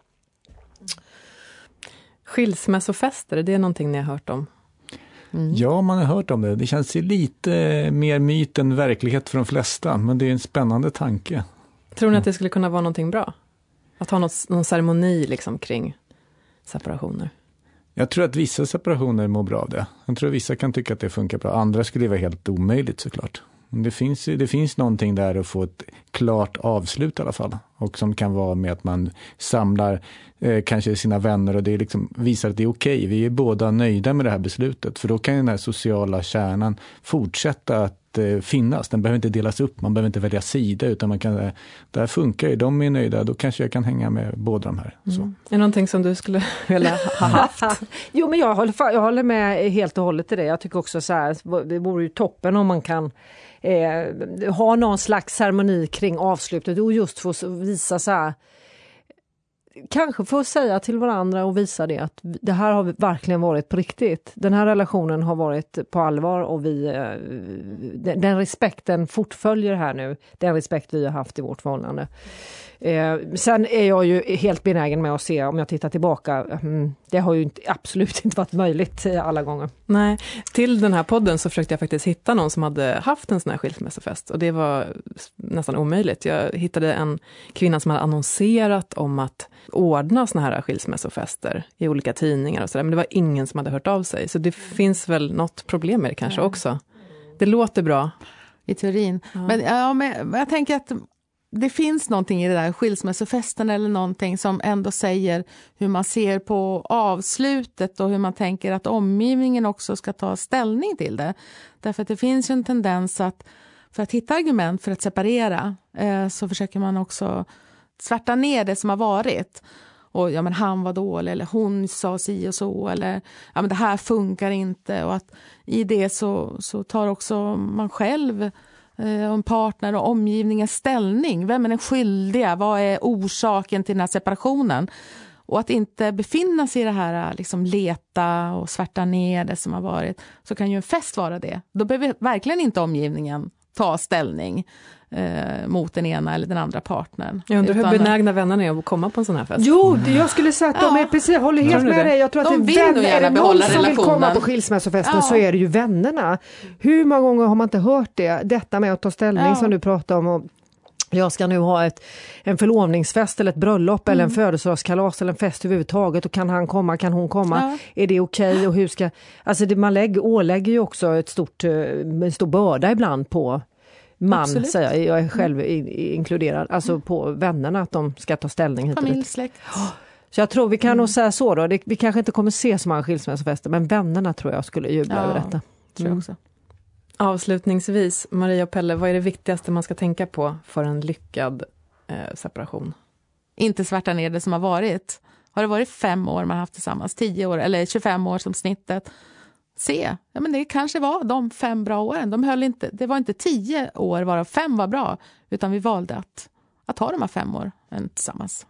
Skilsmässofester, det är någonting ni har hört om? Ja, man har hört om det. Det känns ju lite mer myt än verklighet för de flesta, men det är en spännande tanke. Tror ni att det skulle kunna vara någonting bra? Att ha någon ceremoni liksom kring separationer? Jag tror att vissa separationer mår bra av det. Jag tror att vissa kan tycka att det funkar bra. Andra skulle vara helt omöjligt såklart. Det finns någonting där att få ett klart avslut i alla fall. Och som kan vara med att man samlar kanske sina vänner och det liksom visar att det är okej. Vi är båda nöjda med det här beslutet. För då kan den här sociala kärnan fortsätta att finnas. Den behöver inte delas upp, man behöver inte välja sida, utan man kan, det här funkar ju, de är nöjda, då kanske jag kan hänga med båda de här. Så. Är det någonting som du skulle vilja ha haft? Jo, men jag håller med helt och hållet i det. Jag tycker också så här, det vore ju toppen om man kan ha någon slags ceremoni kring avslutet och just få visa så här, kanske få säga till varandra och visa det att det här har verkligen varit på riktigt. Den här relationen har varit på allvar och den respekten fortföljer här nu. Den respekt vi har haft i vårt förhållande. Sen är jag ju helt benägen med att se, om jag tittar tillbaka, det har ju absolut inte varit möjligt alla gånger. Nej, till den här podden så försökte jag faktiskt hitta någon som hade haft en sån här skilsmässofest, och det var nästan omöjligt. Jag hittade en kvinna som hade annonserat om att ordna såna här skilsmässofester i olika tidningar och sådär, men det var ingen som hade hört av sig. Så det finns väl något problem med det kanske också. Det låter bra. I teorin. Ja. Men jag tänker att det finns någonting i det där skilsmässofesten eller någonting som ändå säger hur man ser på avslutet och hur man tänker att omgivningen också ska ta ställning till det. Därför att det finns ju en tendens att för att hitta argument för att separera så försöker man också svärta ner det som har varit. Och ja, men han var dålig, eller hon sa si och så, eller ja, men det här funkar inte. Och att i det så tar också man själv och en partner och omgivningens ställning. Vem är den skyldiga? Vad är orsaken till den här separationen? Och att inte befinna sig i det här liksom leta och svärta ner det som har varit, så kan ju en fest vara det. Då behöver verkligen inte omgivningen ta ställning mot den ena eller den andra partnern. Jag undrar hur benägna vännerna är att komma på en sån här fest. Jo, jag skulle säga att de är precis, håller helt med dig. Jag tror att är det någon som vill komma på skilsmässofesten så är det ju vännerna. Hur många gånger har man inte hört det? Detta med att ta ställning som du pratar om, och jag ska nu ha en förlovningsfest eller ett bröllop eller en födelsedagskalas eller en fest överhuvudtaget, och kan han komma, kan hon komma? Ja. Är det okej? Och hur ska... Alltså man ålägger ju också en stor börda ibland på man, säger jag är själv inkluderad, alltså på vännerna, att de ska ta ställning hit. Familj, släkt. Så jag tror vi kan nog säga så då. Vi kanske inte kommer se så många skilsmässofester, men vännerna tror jag skulle jubla över detta. Tror jag också. Avslutningsvis, Maria och Pelle, vad är det viktigaste man ska tänka på för en lyckad separation? Inte svärta ner det som har varit. Har det varit 5 år man haft tillsammans, 10 år eller 25 år som snittet? Ja, men det kanske var de 5 bra åren. Det var inte 10 år varav 5 var bra, utan vi valde att ha de här 5 åren tillsammans.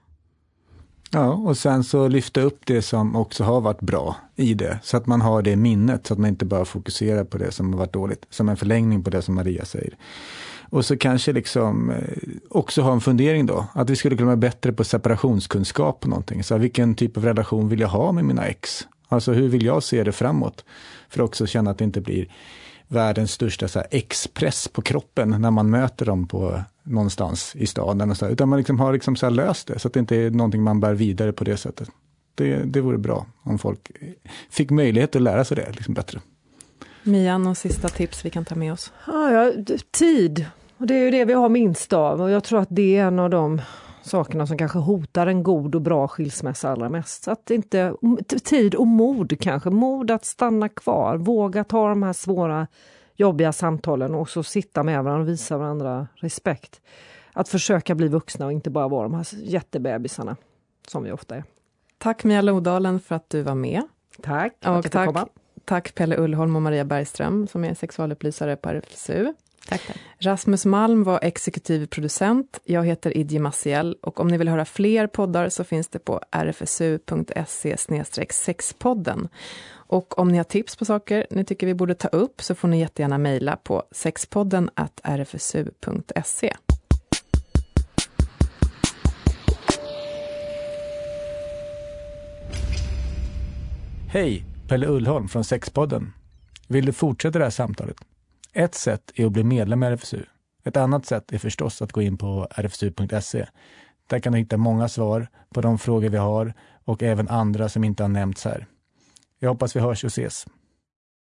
Ja, och sen så lyfta upp det som också har varit bra i det, så att man har det minnet, så att man inte bara fokuserar på det som har varit dåligt, som en förlängning på det som Maria säger. Och så kanske liksom också ha en fundering då, att vi skulle kunna vara bättre på separationskunskap på någonting. Så vilken typ av relation vill jag ha med mina ex? Alltså hur vill jag se det framåt? För att också känna att det inte blir världens största så här express på kroppen när man möter dem på någonstans i staden. Och så här, utan man liksom har liksom så här löst det, så att det inte är någonting man bär vidare på det sättet. Det vore bra om folk fick möjlighet att lära sig det liksom bättre. Mia, några sista tips vi kan ta med oss? Tid. Och det är ju det vi har minst av. Och jag tror att det är en av de sakerna som kanske hotar en god och bra skilsmässa allra mest. Så att inte, tid och mod kanske. Mod att stanna kvar. Våga ta de här svåra, jobbiga samtalen och så sitta med varandra och visa varandra respekt. Att försöka bli vuxna och inte bara vara de här jättebebisarna som vi ofta är. Tack Mia Lodalen för att du var med. Tack. Och tack Pelle Ullholm och Maria Bergström som är sexualupplysare på RFSU. Tack. Rasmus Malm var exekutiv producent. Jag heter Idje Maciel och om ni vill höra fler poddar så finns det på rfsu.se/sexpodden. Och om ni har tips på saker ni tycker vi borde ta upp så får ni jättegärna mejla på sexpodden@rfsu.se. Hej, Pelle Ullholm från Sexpodden. Vill du fortsätta det här samtalet? Ett sätt är att bli medlem i RFSU. Ett annat sätt är förstås att gå in på rfsu.se. Där kan du hitta många svar på de frågor vi har och även andra som inte har nämnts här. Jag hoppas vi hörs och ses.